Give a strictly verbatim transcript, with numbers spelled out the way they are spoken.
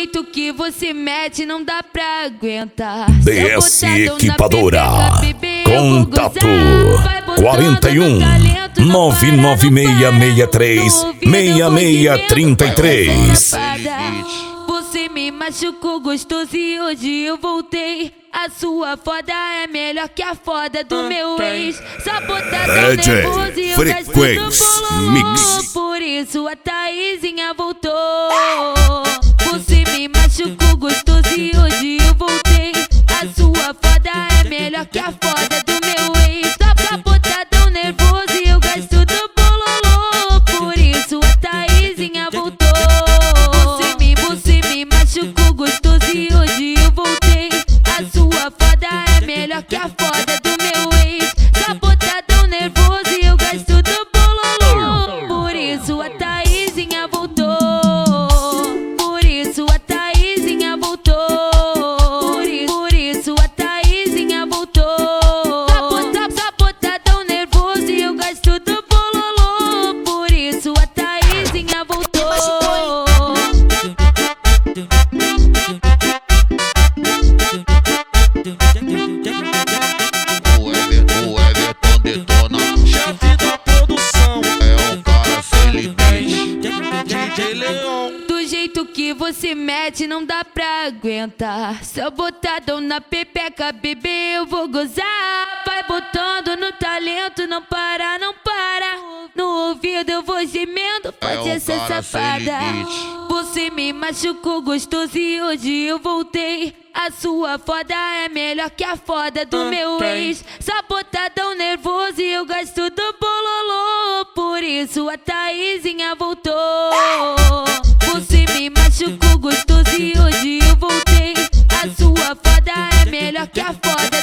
jeito que você mete não dá pra aguentar. D S Equipadora. Contato quarenta e um, nove nove seis seis três, seis seis três três. Você me machucou gostoso e hoje eu voltei. A sua foda é melhor que a foda do meu ex. Sabotadão nervoso e eu Frequência Mix. Por isso a Thaisinha voltou. Você me machucou gostoso e hoje eu voltei. A sua foda é melhor que a foda do meu ex. Sabotadão nervoso e eu gasto do bololô. Por isso a Thaisinha voltou. Você me, você me machucou gostoso e hoje eu voltei. A sua foda é melhor que a foda do meu ex. Sabotadão nervoso e eu gasto do bololô. Por isso a Thaisinha voltou. Por isso a Thaisinha voltou. Por isso a Thaisinha voltou. Sabota, sabotadão nervoso e eu gasto do bololô. Por isso a Thaisinha voltou. O Everton, o Everton detona, chefe da produção, é um cara felizmente. D J Leon. Do jeito que você mete não dá pra aguentar. Sabotadão na pepeca, bebê, eu vou gozar. Vai botando no talento, não para, não para. No ouvido eu vou gemendo, pode É um essa cara safada. feliz. Você me machucou gostoso e hoje eu voltei. A sua foda é melhor que a foda do meu ex. Sabotadão nervoso e eu gasto do bololô. Por isso a Thaisinha voltou. Você me machucou gostoso e hoje eu voltei. A sua foda é melhor que a foda